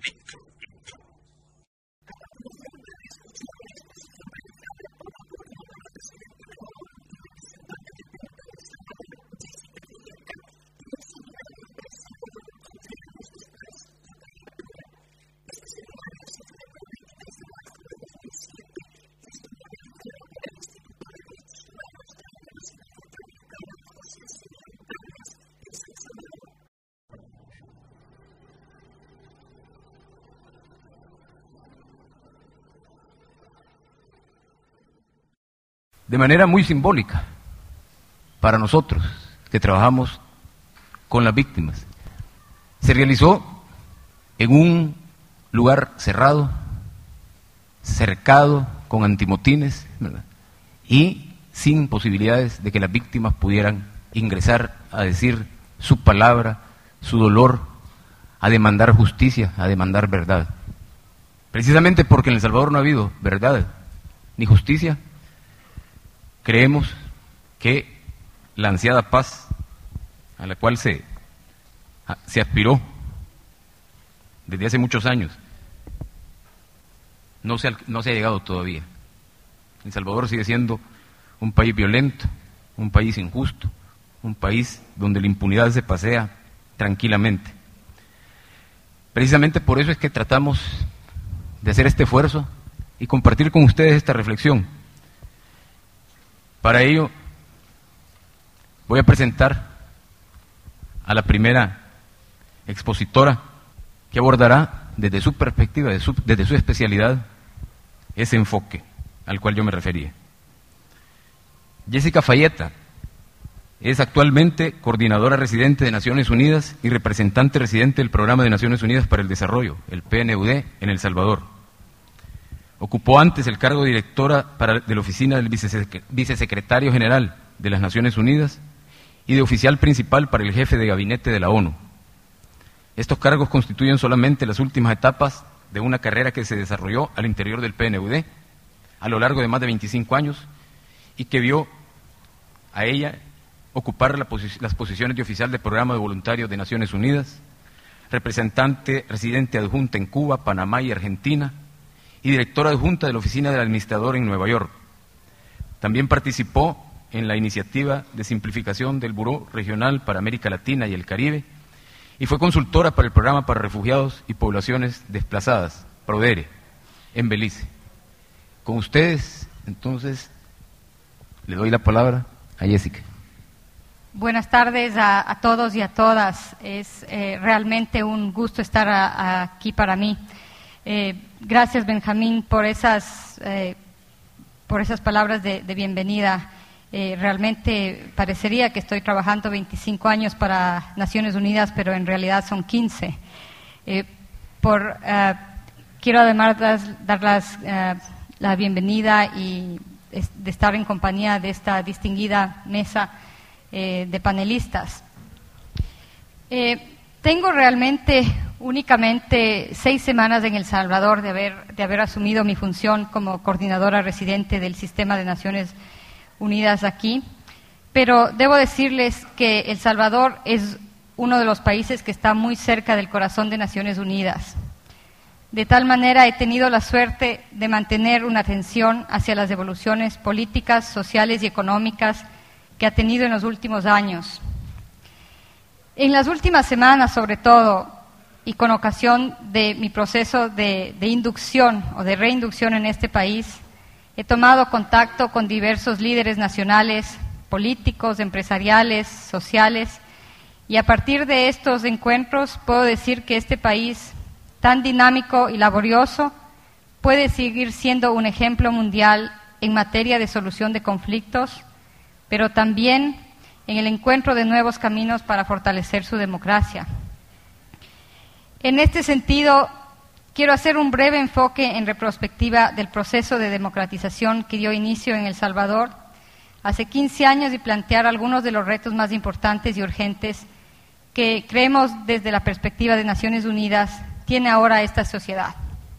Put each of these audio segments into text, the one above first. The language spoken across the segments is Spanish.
De manera muy simbólica para nosotros que trabajamos con las víctimas. Se realizó en un lugar cerrado, cercado, con antimotines, ¿verdad? Y sin posibilidades de que las víctimas pudieran ingresar a decir su palabra, su dolor, a demandar justicia, a demandar verdad. Precisamente porque en El Salvador no ha habido verdad ni justicia, creemos que la ansiada paz a la cual se aspiró desde hace muchos años no se ha llegado todavía. El Salvador sigue siendo un país violento, un país injusto, un país donde la impunidad se pasea tranquilamente. Precisamente por eso es que tratamos de hacer este esfuerzo y compartir con ustedes esta reflexión. Para ello, voy a presentar a la primera expositora que abordará desde su perspectiva, desde su especialidad, ese enfoque al cual yo me refería. Jessica Fayeta es actualmente coordinadora residente de Naciones Unidas y representante residente del Programa de Naciones Unidas para el Desarrollo, el PNUD, en El Salvador. Ocupó antes el cargo de directora de la oficina del vicesecretario general de las Naciones Unidas y de oficial principal para el jefe de gabinete de la ONU. Estos cargos constituyen solamente las últimas etapas de una carrera que se desarrolló al interior del PNUD a lo largo de más de 25 años y que vio a ella ocupar las posiciones de oficial de programa de voluntarios de Naciones Unidas, representante residente adjunta en Cuba, Panamá y Argentina, y directora adjunta de la Oficina del Administrador en Nueva York. También participó en la iniciativa de simplificación del Buró Regional para América Latina y el Caribe y fue consultora para el Programa para Refugiados y Poblaciones Desplazadas, PRODERE, en Belice. Con ustedes, entonces, le doy la palabra a Jessica. Buenas tardes a todos y a todas. Es realmente un gusto estar aquí para mí. Gracias, Benjamín, por esas palabras de bienvenida. Realmente parecería que estoy trabajando 25 años para Naciones Unidas, pero en realidad son 15. Quiero además dar la bienvenida y de estar en compañía de esta distinguida mesa de panelistas. Tengo realmente únicamente 6 semanas en El Salvador de haber asumido mi función como coordinadora residente del Sistema de Naciones Unidas aquí, pero debo decirles que El Salvador es uno de los países que está muy cerca del corazón de Naciones Unidas. De tal manera he tenido la suerte de mantener una atención hacia las evoluciones políticas, sociales y económicas que ha tenido en los últimos años. En las últimas semanas, sobre todo, y con ocasión de mi proceso de inducción o de reinducción en este país, he tomado contacto con diversos líderes nacionales, políticos, empresariales, sociales, y a partir de estos encuentros puedo decir que este país, tan dinámico y laborioso, puede seguir siendo un ejemplo mundial en materia de solución de conflictos, pero también en el encuentro de nuevos caminos para fortalecer su democracia. En este sentido, quiero hacer un breve enfoque en retrospectiva del proceso de democratización que dio inicio en El Salvador hace 15 años y plantear algunos de los retos más importantes y urgentes que creemos desde la perspectiva de Naciones Unidas tiene ahora esta sociedad.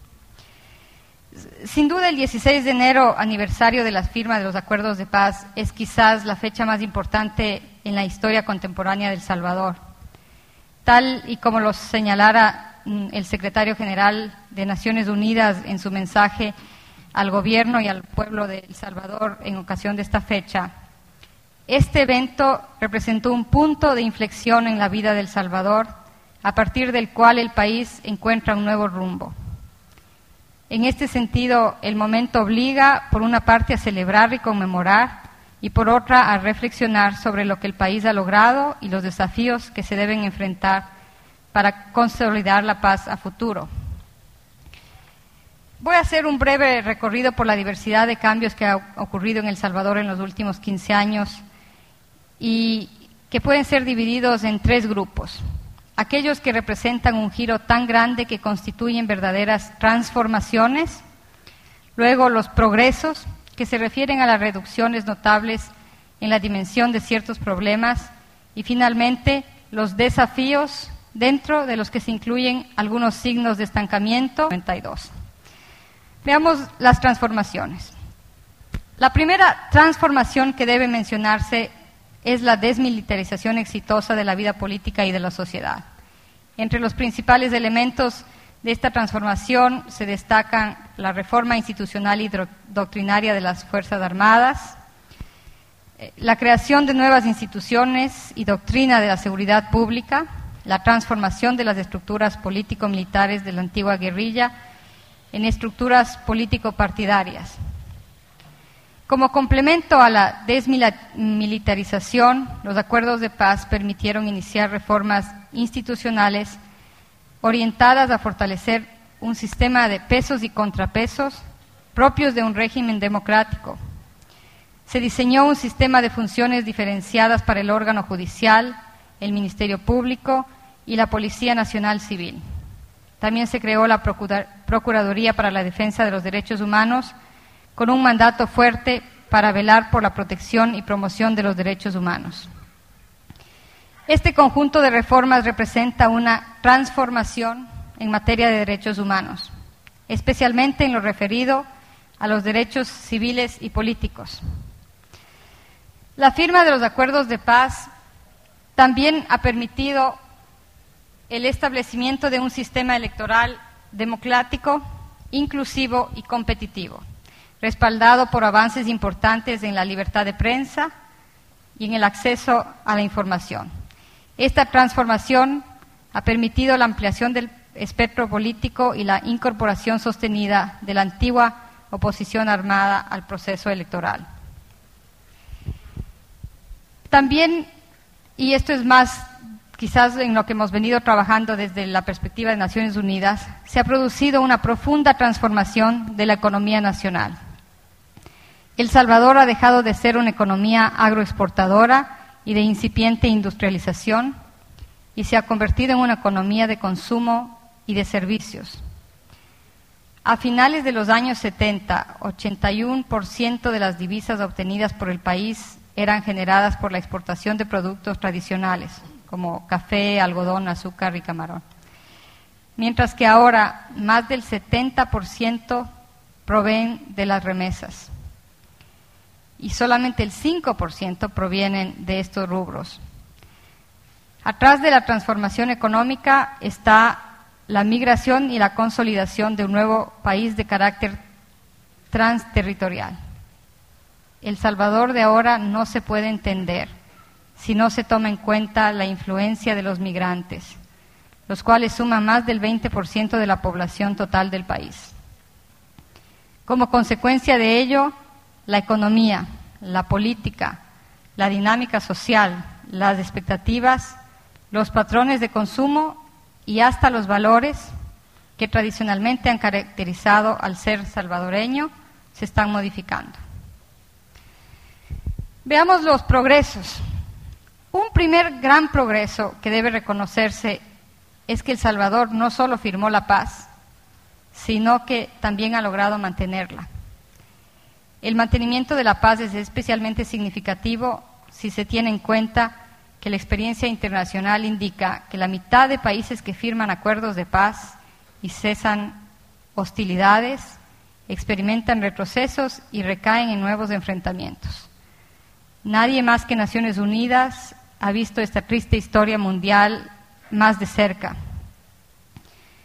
Sin duda, el 16 de enero, aniversario de la firma de los acuerdos de paz, es quizás la fecha más importante en la historia contemporánea de El Salvador. Tal y como lo señalara el secretario general de Naciones Unidas en su mensaje al gobierno y al pueblo de El Salvador en ocasión de esta fecha, este evento representó un punto de inflexión en la vida de El Salvador, a partir del cual el país encuentra un nuevo rumbo. En este sentido, el momento obliga, por una parte, a celebrar y conmemorar, y por otra, a reflexionar sobre lo que el país ha logrado y los desafíos que se deben enfrentar para consolidar la paz a futuro. Voy a hacer un breve recorrido por la diversidad de cambios que ha ocurrido en El Salvador en los últimos 15 años y que pueden ser divididos en 3 grupos. Aquellos que representan un giro tan grande que constituyen verdaderas transformaciones, luego los progresos, que se refieren a las reducciones notables en la dimensión de ciertos problemas, y finalmente los desafíos, dentro de los que se incluyen algunos signos de estancamiento. 92. Veamos las transformaciones. La primera transformación que debe mencionarse es la desmilitarización exitosa de la vida política y de la sociedad. Entre los principales elementos de esta transformación se destacan la reforma institucional y doctrinaria de las Fuerzas Armadas, la creación de nuevas instituciones y doctrina de la seguridad pública, la transformación de las estructuras político-militares de la antigua guerrilla en estructuras político-partidarias. Como complemento a la desmilitarización, los acuerdos de paz permitieron iniciar reformas institucionales orientadas a fortalecer un sistema de pesos y contrapesos propios de un régimen democrático. Se diseñó un sistema de funciones diferenciadas para el órgano judicial, el Ministerio Público y la Policía Nacional Civil. También se creó la Procuraduría para la Defensa de los Derechos Humanos, con un mandato fuerte para velar por la protección y promoción de los derechos humanos. Este conjunto de reformas representa una transformación en materia de derechos humanos, especialmente en lo referido a los derechos civiles y políticos. La firma de los acuerdos de paz también ha permitido el establecimiento de un sistema electoral democrático, inclusivo y competitivo, respaldado por avances importantes en la libertad de prensa y en el acceso a la información. Esta transformación ha permitido la ampliación del espectro político y la incorporación sostenida de la antigua oposición armada al proceso electoral. También, y esto es más quizás en lo que hemos venido trabajando desde la perspectiva de Naciones Unidas, se ha producido una profunda transformación de la economía nacional. El Salvador ha dejado de ser una economía agroexportadora y de incipiente industrialización y se ha convertido en una economía de consumo y de servicios. A finales de los años 70, 81% de las divisas obtenidas por el país eran generadas por la exportación de productos tradicionales, como café, algodón, azúcar y camarón. Mientras que ahora más del 70% proveen de las remesas y solamente el 5% provienen de estos rubros. Atrás de la transformación económica está la migración y la consolidación de un nuevo país de carácter transterritorial. El Salvador de ahora no se puede entender si no se toma en cuenta la influencia de los migrantes, los cuales suman más del 20% de la población total del país. Como consecuencia de ello, la economía, la política, la dinámica social, las expectativas, los patrones de consumo y hasta los valores que tradicionalmente han caracterizado al ser salvadoreño se están modificando. Veamos los progresos. Un primer gran progreso que debe reconocerse es que El Salvador no solo firmó la paz, sino que también ha logrado mantenerla. El mantenimiento de la paz es especialmente significativo si se tiene en cuenta que la experiencia internacional indica que la mitad de países que firman acuerdos de paz y cesan hostilidades experimentan retrocesos y recaen en nuevos enfrentamientos. Nadie más que Naciones Unidas ha visto esta triste historia mundial más de cerca.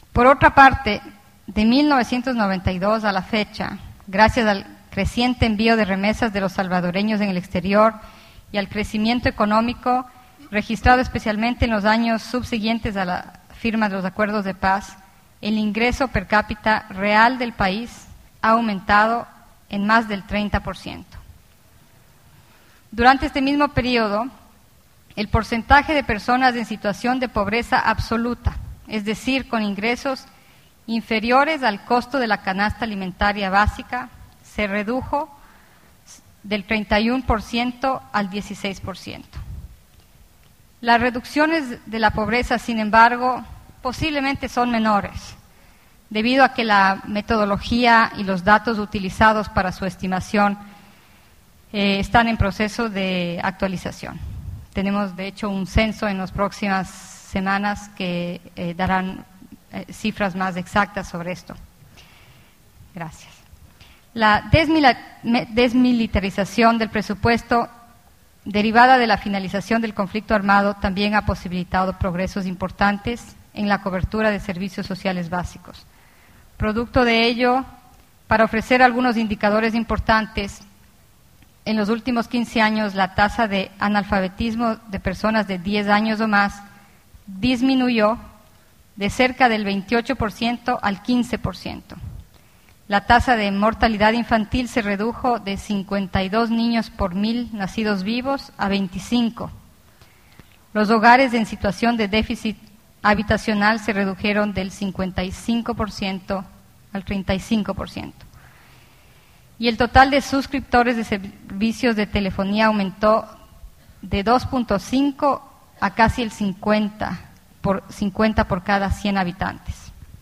Por otra parte, de 1992 a la fecha, gracias al creciente envío de remesas de los salvadoreños en el exterior y al crecimiento económico registrado especialmente en los años subsiguientes a la firma de los acuerdos de paz, el ingreso per cápita real del país ha aumentado en más del 30%. Durante este mismo periodo, el porcentaje de personas en situación de pobreza absoluta, es decir, con ingresos inferiores al costo de la canasta alimentaria básica, se redujo del 31% al 16%. Las reducciones de la pobreza, sin embargo, posiblemente son menores, debido a que la metodología y los datos utilizados para su estimación están en proceso de actualización. Tenemos, de hecho, un censo en las próximas semanas que darán cifras más exactas sobre esto. Gracias. La desmilitarización del presupuesto derivada de la finalización del conflicto armado también ha posibilitado progresos importantes en la cobertura de servicios sociales básicos. Producto de ello, para ofrecer algunos indicadores importantes, en los últimos 15 años la tasa de analfabetismo de personas de 10 años o más disminuyó de cerca del 28% al 15%. La tasa de mortalidad infantil se redujo de 52 niños por 1.000 nacidos vivos a 25. Los hogares en situación de déficit habitacional se redujeron del 55% al 35%. Y el total de suscriptores de servicios de telefonía aumentó de 2.5 a casi el 50 por cada 100 habitantes.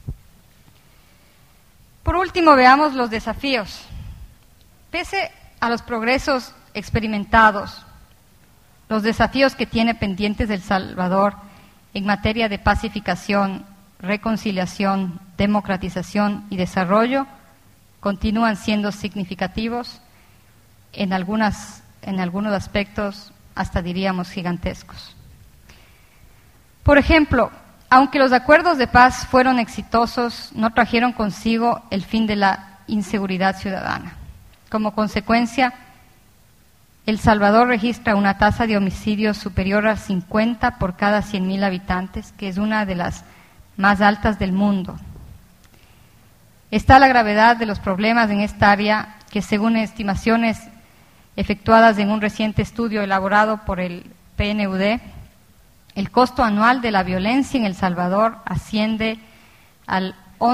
Por último, veamos los desafíos. Pese a los progresos experimentados, los desafíos que tiene pendientes El Salvador en materia de pacificación, reconciliación, democratización y desarrollo continúan siendo significativos, en algunos aspectos hasta diríamos gigantescos. Por ejemplo, aunque los acuerdos de paz fueron exitosos, no trajeron consigo el fin de la inseguridad ciudadana. Como consecuencia, El Salvador registra una tasa de homicidios superior a 50 por cada 100.000 habitantes, que es una de las más altas del mundo. Está la gravedad de los problemas en esta área, que según estimaciones efectuadas en un reciente estudio elaborado por el PNUD, el costo anual de la violencia en El Salvador asciende al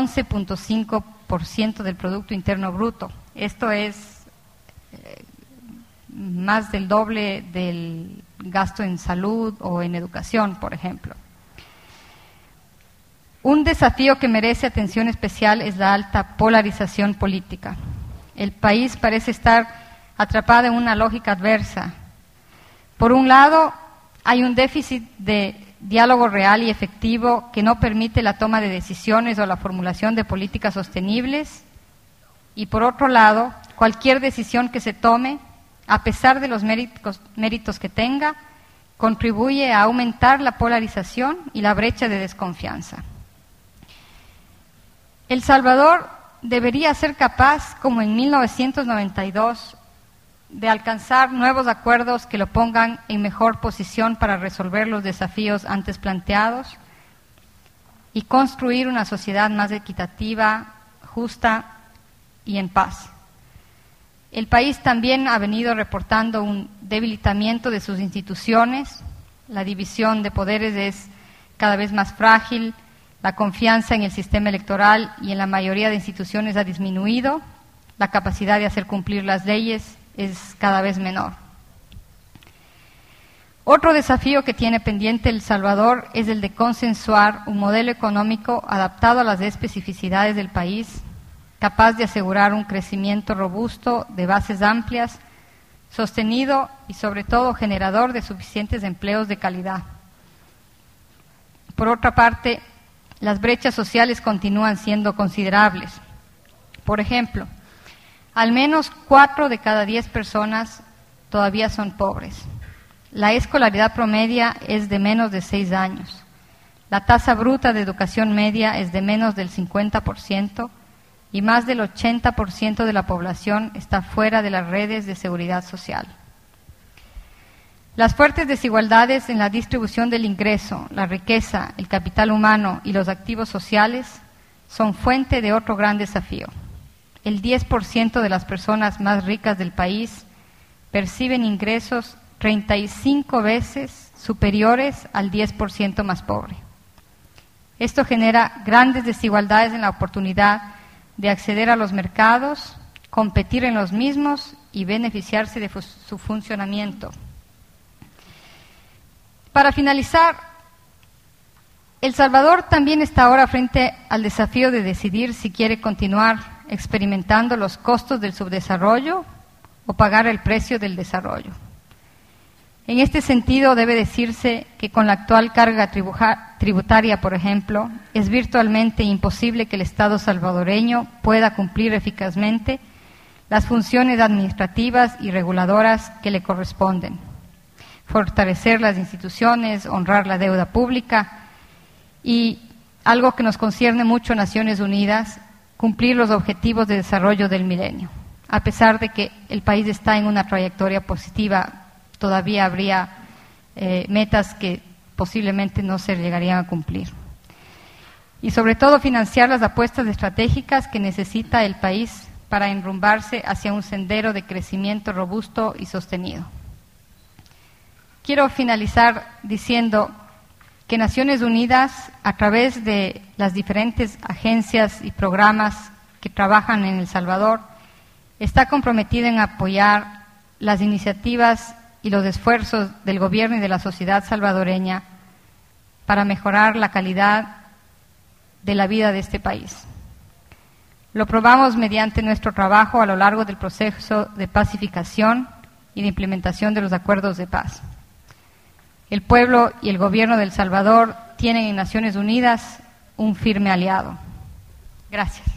11.5% del Producto Interno Bruto. Esto es más del doble del gasto en salud o en educación, por ejemplo. Un desafío que merece atención especial es la alta polarización política. El país parece estar atrapado en una lógica adversa. Por un lado, hay un déficit de diálogo real y efectivo que no permite la toma de decisiones o la formulación de políticas sostenibles. Y por otro lado, cualquier decisión que se tome, a pesar de los méritos que tenga, contribuye a aumentar la polarización y la brecha de desconfianza. El Salvador debería ser capaz, como en 1992, de alcanzar nuevos acuerdos que lo pongan en mejor posición para resolver los desafíos antes planteados y construir una sociedad más equitativa, justa y en paz. El país también ha venido reportando un debilitamiento de sus instituciones, la división de poderes es cada vez más frágil, la confianza en el sistema electoral y en la mayoría de instituciones ha disminuido, la capacidad de hacer cumplir las leyes es cada vez menor. Otro desafío que tiene pendiente El Salvador es el de consensuar un modelo económico adaptado a las especificidades del país, capaz de asegurar un crecimiento robusto de bases amplias, sostenido y sobre todo generador de suficientes empleos de calidad. Por otra parte, las brechas sociales continúan siendo considerables. Por ejemplo, al menos 4 de cada 10 personas todavía son pobres. La escolaridad promedia es de menos de 6 años. La tasa bruta de educación media es de menos del 50% y más del 80% de la población está fuera de las redes de seguridad social. Las fuertes desigualdades en la distribución del ingreso, la riqueza, el capital humano y los activos sociales son fuente de otro gran desafío. El 10% de las personas más ricas del país perciben ingresos 35 veces superiores al 10% más pobre. Esto genera grandes desigualdades en la oportunidad de acceder a los mercados, competir en los mismos y beneficiarse de su funcionamiento. Para finalizar, El Salvador también está ahora frente al desafío de decidir si quiere continuar experimentando los costos del subdesarrollo o pagar el precio del desarrollo. En este sentido, debe decirse que con la actual carga tributaria, por ejemplo, es virtualmente imposible que el Estado salvadoreño pueda cumplir eficazmente las funciones administrativas y reguladoras que le corresponden. Fortalecer las instituciones, honrar la deuda pública y, algo que nos concierne mucho a Naciones Unidas, cumplir los objetivos de desarrollo del milenio. A pesar de que el país está en una trayectoria positiva, todavía habría metas que posiblemente no se llegarían a cumplir. Y sobre todo financiar las apuestas estratégicas que necesita el país para enrumbarse hacia un sendero de crecimiento robusto y sostenido. Quiero finalizar diciendo que Naciones Unidas, a través de las diferentes agencias y programas que trabajan en El Salvador, está comprometida en apoyar las iniciativas y los esfuerzos del gobierno y de la sociedad salvadoreña para mejorar la calidad de la vida de este país. Lo probamos mediante nuestro trabajo a lo largo del proceso de pacificación y de implementación de los acuerdos de paz. El pueblo y el gobierno de El Salvador tienen en Naciones Unidas un firme aliado. Gracias.